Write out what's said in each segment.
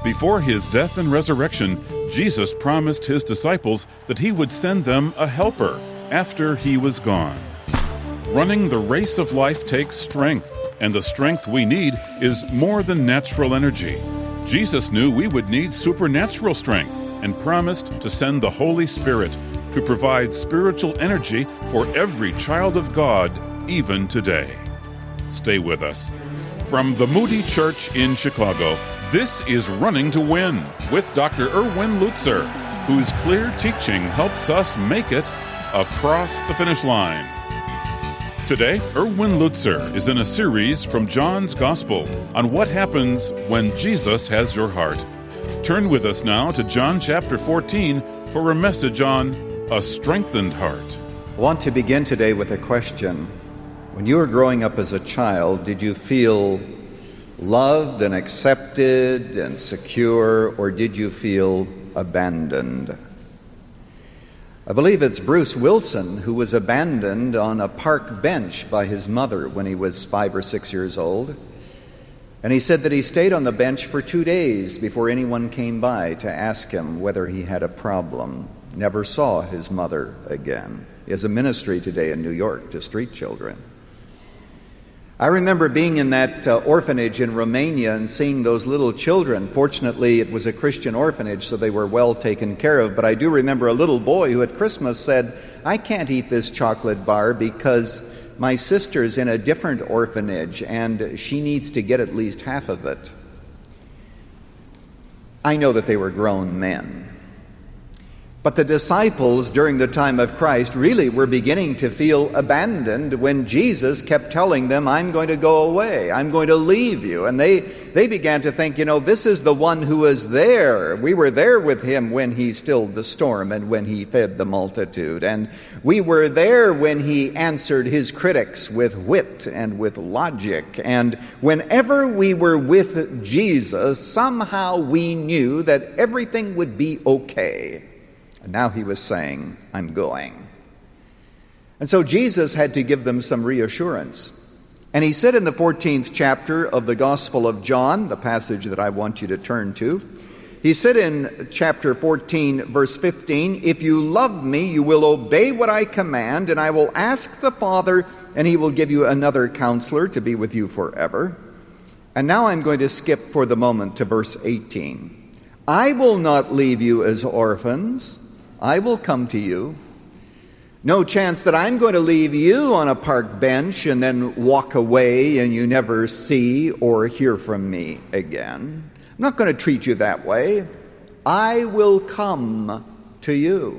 Before his death and resurrection, Jesus promised his disciples that he would send them a helper after he was gone. Running the race of life takes strength, and the strength we need is more than natural energy. Jesus knew we would need supernatural strength and promised to send the Holy Spirit to provide spiritual energy for every child of God, even today. Stay with us. From the Moody Church in Chicago, this is Running to Win with Dr. Erwin Lutzer, whose clear teaching helps us make it across the finish line. Today, Erwin Lutzer is in a series from John's Gospel on what happens when Jesus has your heart. Turn with us now to John chapter 14 for a message on a strengthened heart. I want to begin today with a question. When you were growing up as a child, did you feel loved and accepted and secure, or did you feel abandoned? I believe it's Bruce Wilson who was abandoned on a park bench by his mother when he was 5 or 6 years old. And he said that he stayed on the bench for 2 days before anyone came by to ask him whether he had a problem. Never saw his mother again. He has a ministry today in New York to street children. I remember being in that orphanage in Romania and seeing those little children. Fortunately, it was a Christian orphanage, so they were well taken care of. But I do remember a little boy who at Christmas said, "I can't eat this chocolate bar because my sister's in a different orphanage and she needs to get at least half of it." I know that they were grown men. But the disciples during the time of Christ really were beginning to feel abandoned when Jesus kept telling them, "I'm going to go away, I'm going to leave you." And they began to think, this is the one who was there. We were there with him when he stilled the storm and when he fed the multitude. And we were there when he answered his critics with wit and with logic. And whenever we were with Jesus, somehow we knew that everything would be okay. And now he was saying, "I'm going." And so Jesus had to give them some reassurance. And he said in the 14th chapter of the Gospel of John, the passage that I want you to turn to, he said in chapter 14, verse 15, "If you love me, you will obey what I command, and I will ask the Father, and he will give you another counselor to be with you forever." And now I'm going to skip for the moment to verse 18. "I will not leave you as orphans. I will come to you." No chance that I'm going to leave you on a park bench and then walk away and you never see or hear from me again. I'm not going to treat you that way. I will come to you.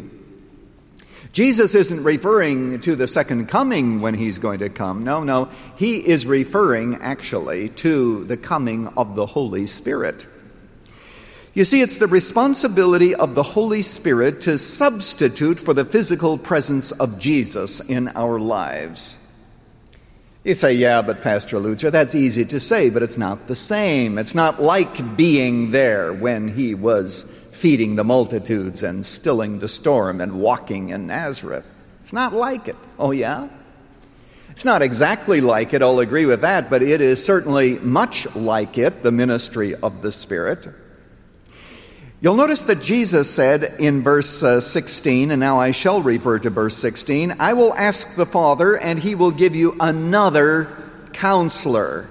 Jesus isn't referring to the second coming when he's going to come. No. He is referring actually to the coming of the Holy Spirit. You see, it's the responsibility of the Holy Spirit to substitute for the physical presence of Jesus in our lives. You say, "Yeah, but Pastor Lutzer, that's easy to say, but it's not the same. It's not like being there when he was feeding the multitudes and stilling the storm and walking in Nazareth. It's not like it." Oh, yeah? It's not exactly like it, I'll agree with that, but it is certainly much like it, the ministry of the Spirit. You'll notice that Jesus said in verse 16, and now I shall refer to verse 16, "I will ask the Father, and he will give you another counselor."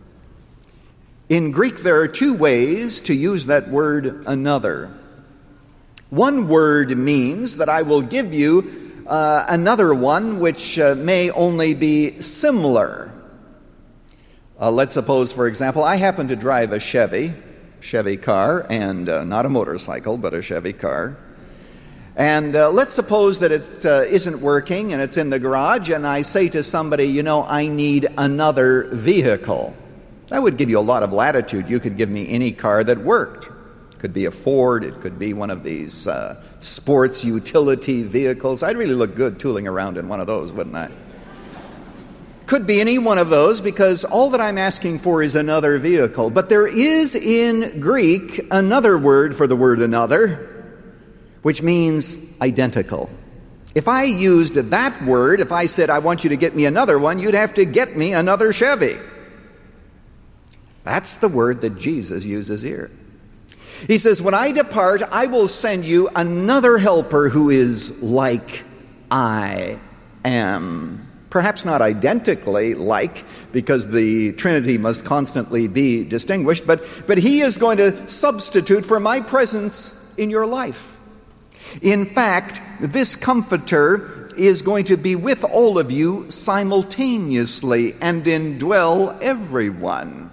In Greek, there are two ways to use that word "another." One word means that I will give you another one which may only be similar. Let's suppose, for example, I happen to drive a Chevy car, and not a motorcycle, but a Chevy car. And let's suppose that it isn't working and it's in the garage, and I say to somebody, "I need another vehicle." That would give you a lot of latitude. You could give me any car that worked. It could be a Ford, it could be one of these sports utility vehicles. I'd really look good tooling around in one of those, wouldn't I? Could be any one of those, because all that I'm asking for is another vehicle. But there is in Greek another word for the word "another," which means identical. If I used that word, if I said, "I want you to get me another one," you'd have to get me another Chevy. That's the word that Jesus uses here. He says, when I depart, I will send you another helper who is like I am. Perhaps not identically like, because the Trinity must constantly be distinguished, but he is going to substitute for my presence in your life. In fact, this Comforter is going to be with all of you simultaneously and indwell everyone.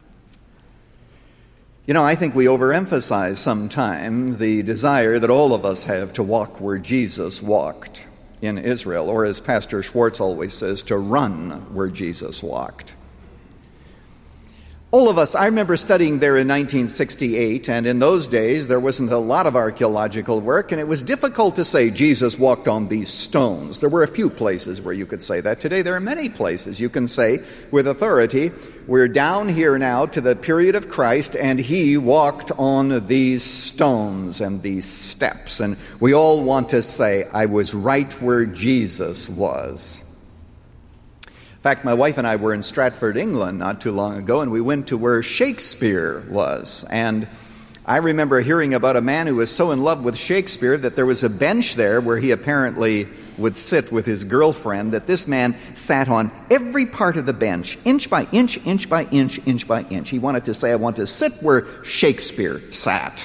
You know, I think we overemphasize sometimes the desire that all of us have to walk where Jesus walked in Israel, or as Pastor Schwartz always says, to run where Jesus walked. All of us, I remember studying there in 1968, and in those days there wasn't a lot of archaeological work, and it was difficult to say Jesus walked on these stones. There were a few places where you could say that. Today there are many places you can say with authority, we're down here now to the period of Christ, and he walked on these stones and these steps. And we all want to say, I was right where Jesus was. In fact, my wife and I were in Stratford, England not too long ago, and we went to where Shakespeare was. And I remember hearing about a man who was so in love with Shakespeare that there was a bench there where he apparently would sit with his girlfriend, that this man sat on every part of the bench, inch by inch, inch by inch, inch by inch. He wanted to say, I want to sit where Shakespeare sat.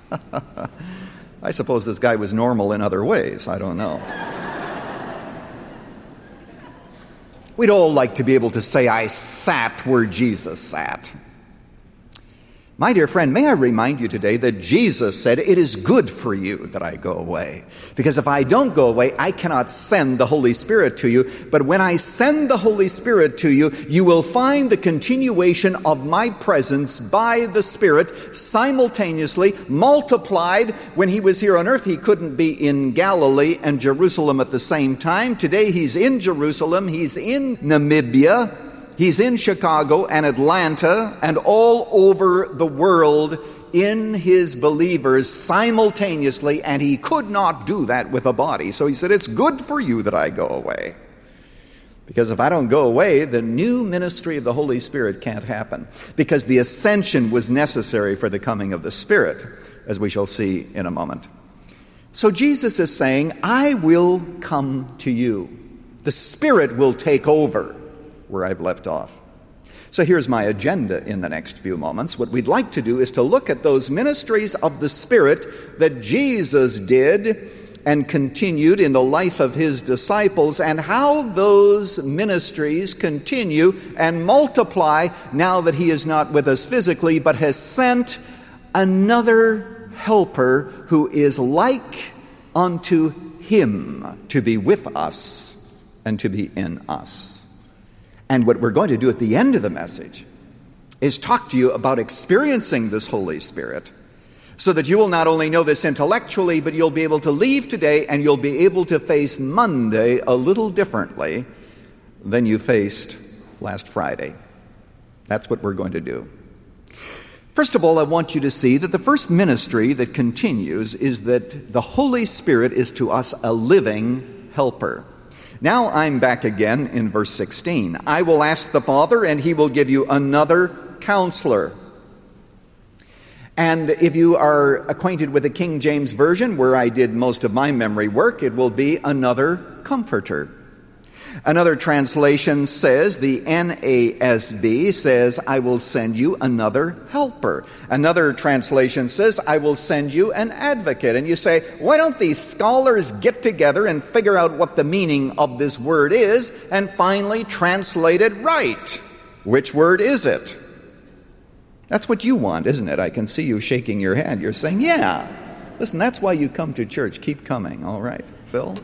I suppose this guy was normal in other ways. I don't know. We'd all like to be able to say, I sat where Jesus sat. My dear friend, may I remind you today that Jesus said, it is good for you that I go away. Because if I don't go away, I cannot send the Holy Spirit to you. But when I send the Holy Spirit to you, you will find the continuation of my presence by the Spirit simultaneously multiplied. When he was here on earth, he couldn't be in Galilee and Jerusalem at the same time. Today he's in Jerusalem, he's in Namibia, he's in Chicago and Atlanta and all over the world in his believers simultaneously, and he could not do that with a body. So he said, it's good for you that I go away. Because if I don't go away, the new ministry of the Holy Spirit can't happen. Because the ascension was necessary for the coming of the Spirit, as we shall see in a moment. So Jesus is saying, I will come to you. The Spirit will take over where I've left off. So here's my agenda in the next few moments. What we'd like to do is to look at those ministries of the Spirit that Jesus did and continued in the life of his disciples, and how those ministries continue and multiply now that he is not with us physically, but has sent another helper who is like unto him to be with us and to be in us. And what we're going to do at the end of the message is talk to you about experiencing this Holy Spirit, so that you will not only know this intellectually, but you'll be able to leave today and you'll be able to face Monday a little differently than you faced last Friday. That's what we're going to do. First of all, I want you to see that the first ministry that continues is that the Holy Spirit is to us a living helper. Now I'm back again in verse 16. I will ask the Father, and he will give you another counselor. And if you are acquainted with the King James Version, where I did most of my memory work, it will be another comforter. Another translation says, the NASB says, I will send you another helper. Another translation says, I will send you an advocate. And you say, why don't these scholars get together and figure out what the meaning of this word is and finally translate it right? Which word is it? That's what you want, isn't it? I can see you shaking your head. You're saying, yeah. Listen, that's why you come to church. Keep coming. All right, Phil?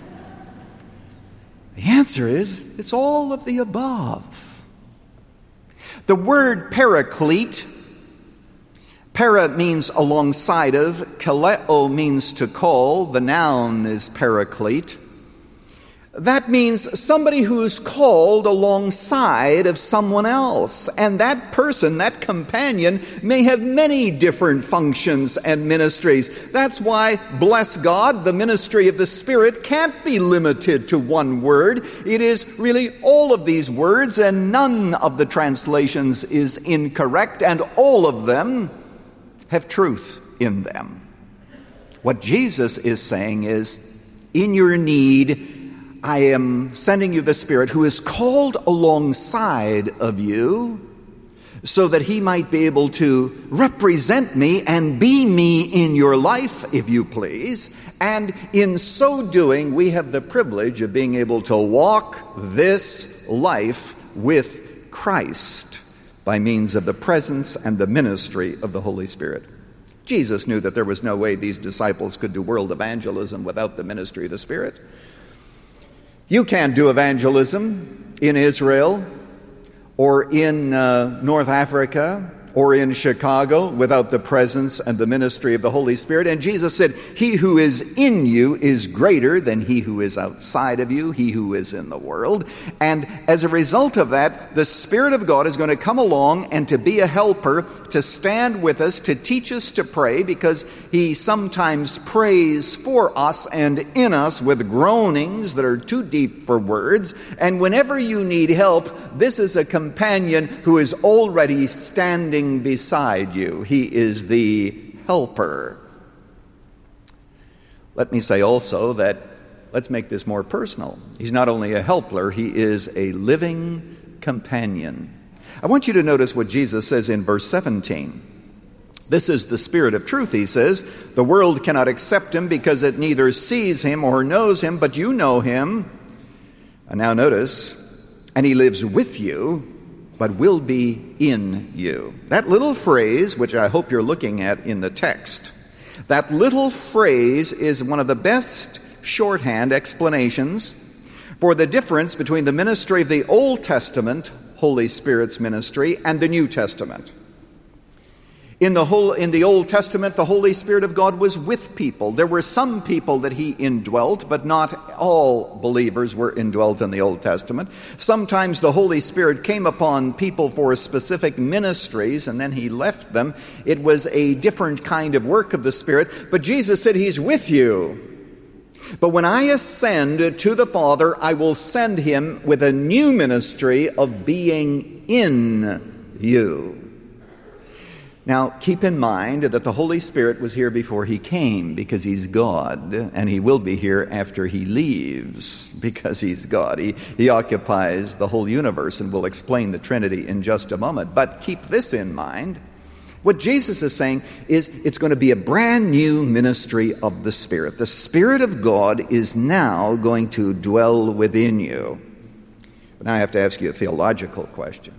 The answer is, it's all of the above. The word paraclete, para means alongside of, kaleo means to call, the noun is paraclete. That means somebody who's called alongside of someone else. And that person, that companion, may have many different functions and ministries. That's why, bless God, the ministry of the Spirit can't be limited to one word. It is really all of these words, and none of the translations is incorrect, and all of them have truth in them. What Jesus is saying is, in your need, I am sending you the Spirit who is called alongside of you so that he might be able to represent me and be me in your life, if you please. And in so doing, we have the privilege of being able to walk this life with Christ by means of the presence and the ministry of the Holy Spirit. Jesus knew that there was no way these disciples could do world evangelism without the ministry of the Spirit. You can't do evangelism in Israel or in North Africa or in Chicago without the presence and the ministry of the Holy Spirit. And Jesus said, he who is in you is greater than he who is outside of you, he who is in the world. And as a result of that, the Spirit of God is going to come along and to be a helper, to stand with us, to teach us to pray, because he sometimes prays for us and in us with groanings that are too deep for words. And whenever you need help, this is a companion who is already standing beside you. He is the helper. Let me say also that, let's make this more personal. He's not only a helper, he is a living companion. I want you to notice what Jesus says in verse 17. This is the Spirit of truth, he says. The world cannot accept him because it neither sees him or knows him, but you know him. And now notice, and he lives with you, but will be in you. That little phrase, which I hope you're looking at in the text, that little phrase is one of the best shorthand explanations for the difference between the ministry of the Old Testament, Holy Spirit's ministry, and the New Testament. In the Old Testament, the Holy Spirit of God was with people. There were some people that he indwelt, but not all believers were indwelt in the Old Testament. Sometimes the Holy Spirit came upon people for specific ministries, and then he left them. It was a different kind of work of the Spirit. But Jesus said, he's with you. But when I ascend to the Father, I will send him with a new ministry of being in you. Now, keep in mind that the Holy Spirit was here before he came, because he's God, and he will be here after he leaves, because he's God. He occupies the whole universe, and we'll explain the Trinity in just a moment. But keep this in mind. What Jesus is saying is it's going to be a brand new ministry of the Spirit. The Spirit of God is now going to dwell within you. But now I have to ask you a theological question.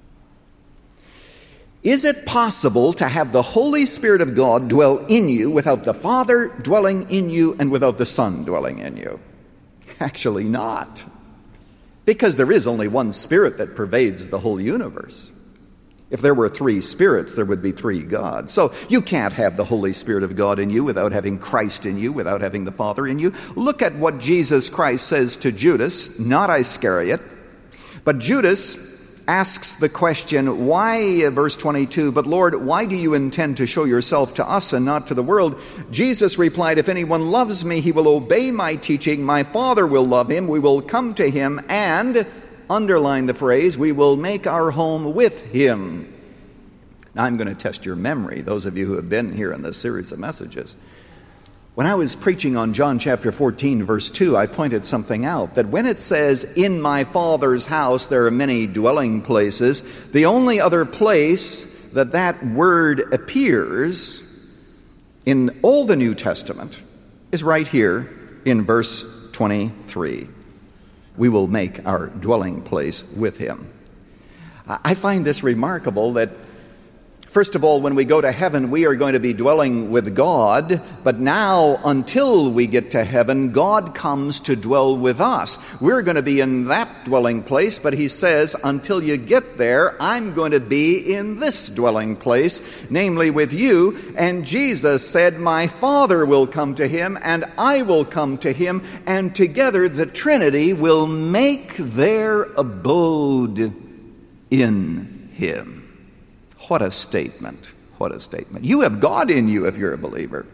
Is it possible to have the Holy Spirit of God dwell in you without the Father dwelling in you and without the Son dwelling in you? Actually not. Because there is only one Spirit that pervades the whole universe. If there were three spirits, there would be three gods. So you can't have the Holy Spirit of God in you without having Christ in you, without having the Father in you. Look at what Jesus Christ says to Judas, not Iscariot, but Judas asks the question, why, verse 22, but Lord, why do you intend to show yourself to us and not to the world? Jesus replied, if anyone loves me, he will obey my teaching. My Father will love him. We will come to him and, underline the phrase, we will make our home with him. Now I'm going to test your memory, those of you who have been here in this series of messages. When I was preaching on John chapter 14, verse 2, I pointed something out, that when it says, in my Father's house there are many dwelling places, the only other place that word appears in all the New Testament is right here in verse 23. We will make our dwelling place with him. I find this remarkable that, first of all, when we go to heaven, we are going to be dwelling with God. But now, until we get to heaven, God comes to dwell with us. We're going to be in that dwelling place, but he says, until you get there, I'm going to be in this dwelling place, namely with you. And Jesus said, my Father will come to him, and I will come to him, and together the Trinity will make their abode in him. What a statement. What a statement. You have God in you if you're a believer.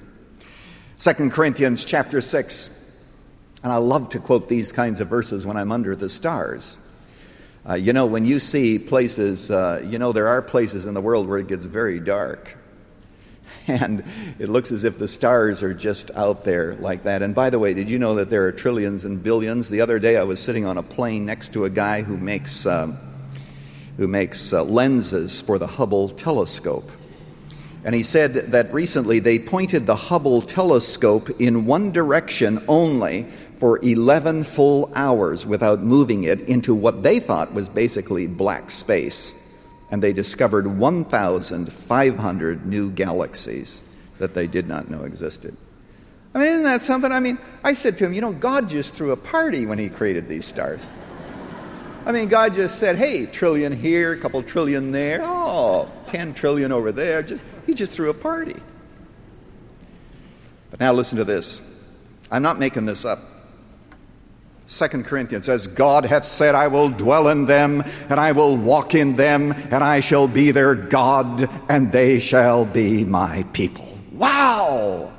2 Corinthians chapter 6. And I love to quote these kinds of verses when I'm under the stars. When you see places, there are places in the world where it gets very dark. And it looks as if the stars are just out there like that. And by the way, did you know that there are trillions and billions? The other day I was sitting on a plane next to a guy who makes lenses for the Hubble telescope. And he said that recently they pointed the Hubble telescope in one direction only for 11 full hours without moving it into what they thought was basically black space. And they discovered 1,500 new galaxies that they did not know existed. I mean, isn't that something? I mean, I said to him, God just threw a party when he created these stars. I mean, God just said, hey, trillion here, a couple trillion there, 10 trillion over there. He just threw a party. But now listen to this. I'm not making this up. 2 Corinthians says, God hath said, I will dwell in them, and I will walk in them, and I shall be their God, and they shall be my people. Wow!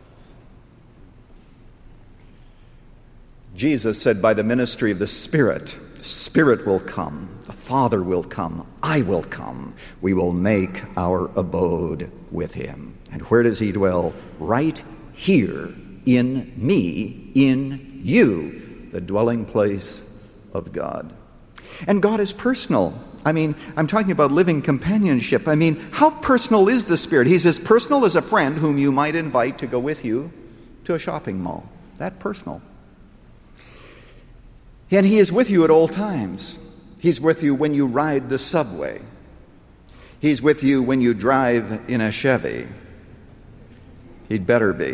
Jesus said, by the ministry of the Spirit will come, the Father will come, I will come. We will make our abode with him. And where does he dwell? Right here in me, in you. The dwelling place of God. And God is personal. I mean, I'm talking about living companionship. I mean, how personal is the Spirit? He's as personal as a friend whom you might invite to go with you to a shopping mall. That personal. And he is with you at all times. He's with you when you ride the subway. He's with you when you drive in a Chevy. He'd better be.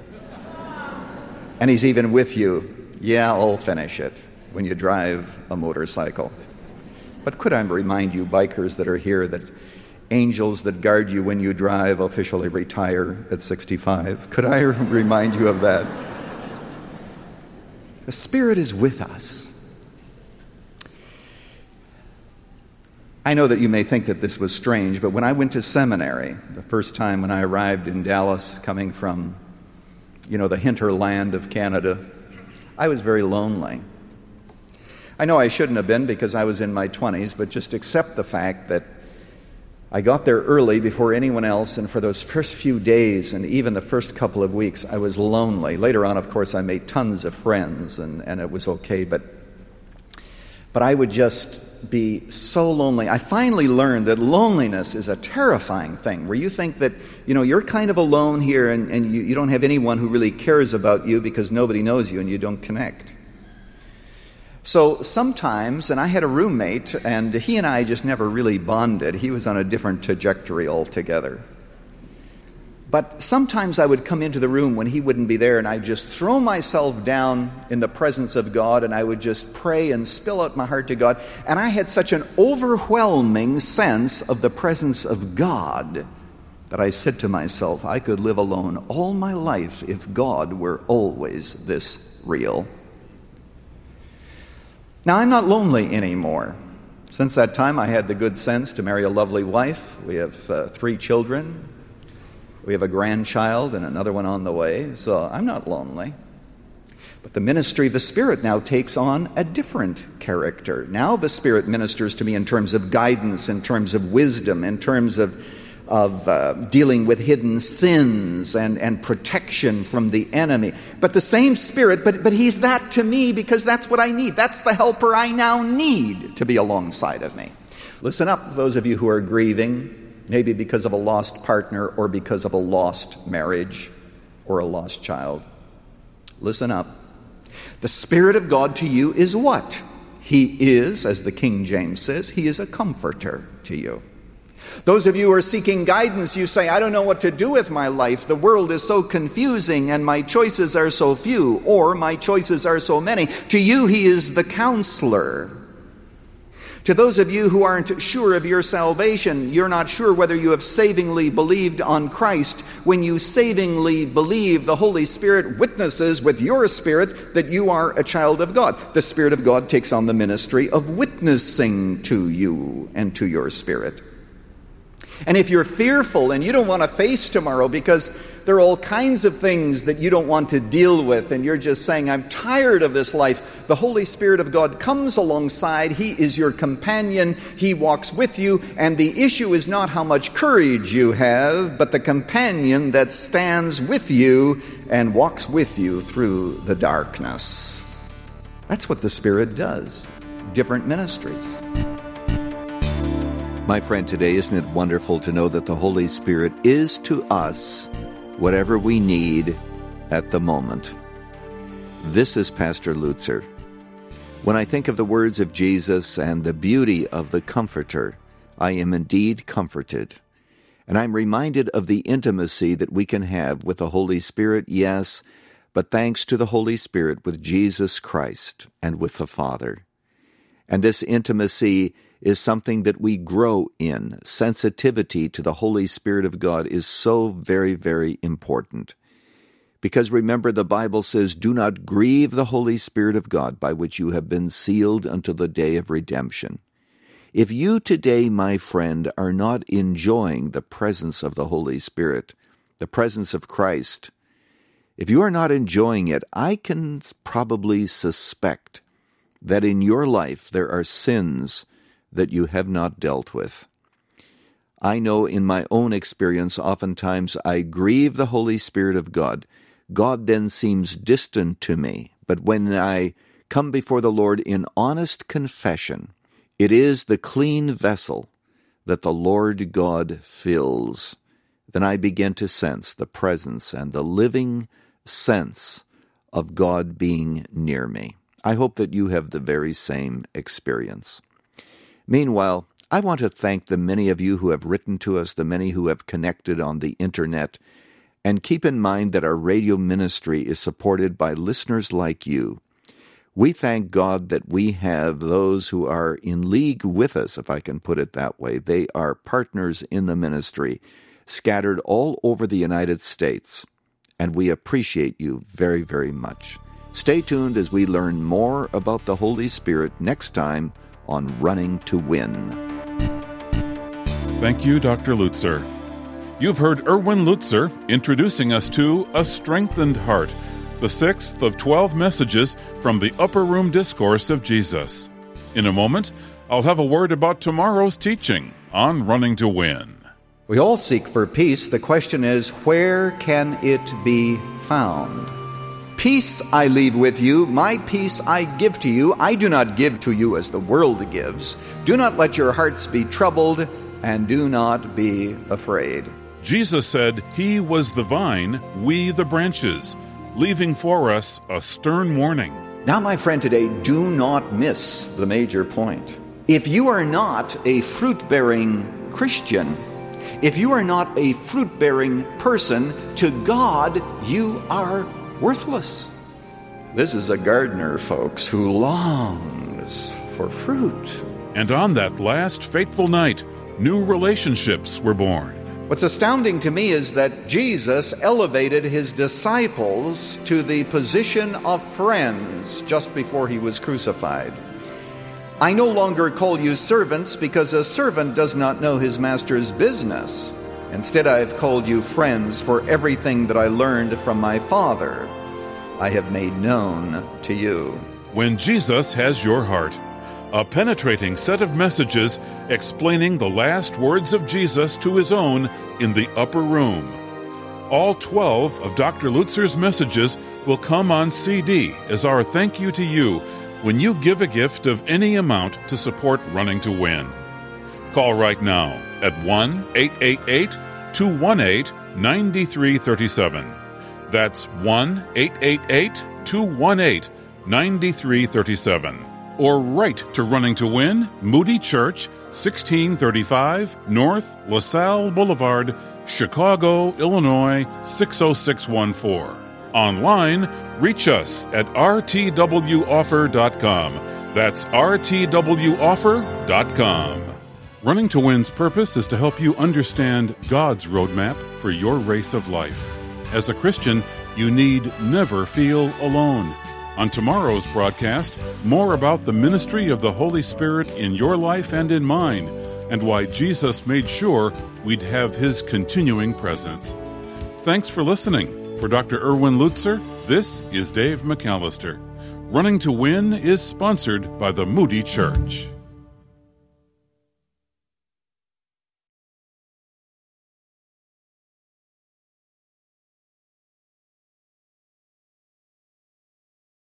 And he's even with you, I'll finish it, when you drive a motorcycle. But could I remind you, bikers that are here, that angels that guard you when you drive officially retire at 65? Could I remind you of that? The Spirit is with us. I know that you may think that this was strange, but when I went to seminary, the first time when I arrived in Dallas, coming from, the hinterland of Canada, I was very lonely. I know I shouldn't have been because I was in my 20s, but just accept the fact that I got there early before anyone else, and for those first few days and even the first couple of weeks, I was lonely. Later on, of course, I made tons of friends, and it was okay, but I would just be so lonely. I finally learned that loneliness is a terrifying thing, where you think that, you're kind of alone here and you don't have anyone who really cares about you because nobody knows you and you don't connect. So sometimes, and I had a roommate, and he and I just never really bonded. He was on a different trajectory altogether. But sometimes I would come into the room when he wouldn't be there, and I'd just throw myself down in the presence of God, and I would just pray and spill out my heart to God. And I had such an overwhelming sense of the presence of God that I said to myself, I could live alone all my life if God were always this real. Now, I'm not lonely anymore. Since that time, I had the good sense to marry a lovely wife. We have 3 children. We have a grandchild and another one on the way, so I'm not lonely. But the ministry of the Spirit now takes on a different character. Now the Spirit ministers to me in terms of guidance, in terms of wisdom, in terms of dealing with hidden sins and protection from the enemy. But the same Spirit, but he's that to me because that's what I need. That's the helper I now need to be alongside of me. Listen up, those of you who are grieving, maybe because of a lost partner or because of a lost marriage or a lost child. Listen up. The Spirit of God to you is what? He is, as the King James says, he is a comforter to you. Those of you who are seeking guidance, you say, I don't know what to do with my life. The world is so confusing and my choices are so few, or my choices are so many. To you, he is the counselor. To those of you who aren't sure of your salvation, you're not sure whether you have savingly believed on Christ. When you savingly believe, the Holy Spirit witnesses with your spirit that you are a child of God. The Spirit of God takes on the ministry of witnessing to you and to your spirit. And if you're fearful and you don't want to face tomorrow because, there are all kinds of things that you don't want to deal with, and you're just saying, I'm tired of this life, the Holy Spirit of God comes alongside. He is your companion. He walks with you, and the issue is not how much courage you have, but the companion that stands with you and walks with you through the darkness. That's what the Spirit does. Different ministries. My friend, today, isn't it wonderful to know that the Holy Spirit is to us whatever we need at the moment? This is Pastor Lutzer. When I think of the words of Jesus and the beauty of the Comforter, I am indeed comforted. And I'm reminded of the intimacy that we can have with the Holy Spirit, yes, but thanks to the Holy Spirit with Jesus Christ and with the Father. And this intimacy is something that we grow in. Sensitivity to the Holy Spirit of God is so very, very important. Because remember, the Bible says, do not grieve the Holy Spirit of God, by which you have been sealed unto the day of redemption. If you today, my friend, are not enjoying the presence of the Holy Spirit, the presence of Christ, if you are not enjoying it, I can probably suspect that in your life there are sins that you have not dealt with. I know in my own experience, oftentimes I grieve the Holy Spirit of God. God then seems distant to me. But when I come before the Lord in honest confession, it is the clean vessel that the Lord God fills. Then I begin to sense the presence and the living sense of God being near me. I hope that you have the very same experience. Meanwhile, I want to thank the many of you who have written to us, the many who have connected on the internet, and keep in mind that our radio ministry is supported by listeners like you. We thank God that we have those who are in league with us, if I can put it that way. They are partners in the ministry, scattered all over the United States, and we appreciate you very, very much. Stay tuned as we learn more about the Holy Spirit next time on Running to Win. Thank you, Dr. Lutzer. You've heard Erwin Lutzer introducing us to A Strengthened Heart, the 6th of 12 messages from the Upper Room Discourse of Jesus. In a moment, I'll have a word about tomorrow's teaching on Running to Win. We all seek for peace. The question is, where can it be found? Peace I leave with you, my peace I give to you. I do not give to you as the world gives. Do not let your hearts be troubled, and do not be afraid. Jesus said he was the vine, we the branches, leaving for us a stern warning. Now, my friend, today, do not miss the major point. If you are not a fruit-bearing Christian, if you are not a fruit-bearing person, to God you are worthless. This is a gardener, folks, who longs for fruit. And on that last fateful night, new relationships were born. What's astounding to me is that Jesus elevated his disciples to the position of friends just before he was crucified. I no longer call you servants, because a servant does not know his master's business. Instead, I have called you friends, for everything that I learned from my Father I have made known to you. When Jesus has your heart, a penetrating set of messages explaining the last words of Jesus to his own in the upper room. All 12 of Dr. Lutzer's messages will come on CD as our thank you to you when you give a gift of any amount to support Running to Win. Call right now at 1-888-218-9337. That's 1-888-218-9337. Or write to Running to Win, Moody Church, 1635 North LaSalle Boulevard, Chicago, Illinois, 60614. Online, reach us at rtwoffer.com. That's rtwoffer.com. Running to Win's purpose is to help you understand God's roadmap for your race of life. As a Christian, you need never feel alone. On tomorrow's broadcast, more about the ministry of the Holy Spirit in your life and in mine, and why Jesus made sure we'd have his continuing presence. Thanks for listening. For Dr. Erwin Lutzer, this is Dave McAllister. Running to Win is sponsored by the Moody Church.